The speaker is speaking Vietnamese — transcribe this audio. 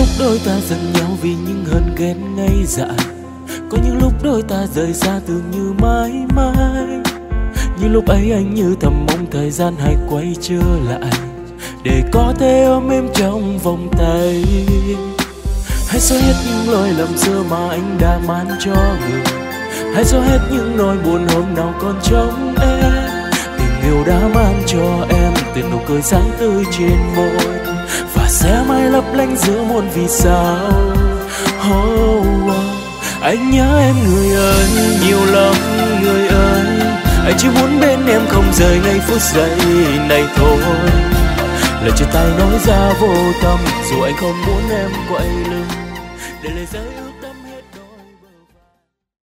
lúc đôi ta giận nhau vì những hờn ghen ngây dại. Có những lúc đôi ta rời xa tưởng như mãi mãi. Như lúc ấy anh như thầm mong thời gian hãy quay trở lại, để có thể ôm em trong vòng tay. Hãy xóa hết những lỗi lầm xưa mà anh đã mang cho người. Hãy xóa hết những nỗi buồn hôm nào còn trong em. Tình yêu đã mang cho em từng nụ cười sáng tươi trên môi, và sẽ mãi lấp lánh giữa muôn vì sao. Anh nhớ em người ơi, nhiều lắm người ơi. Anh chỉ muốn bên em không rời ngay phút giây này thôi. Lời chia tay nói ra vô tâm, dù anh không muốn em quay lưng để lời rơi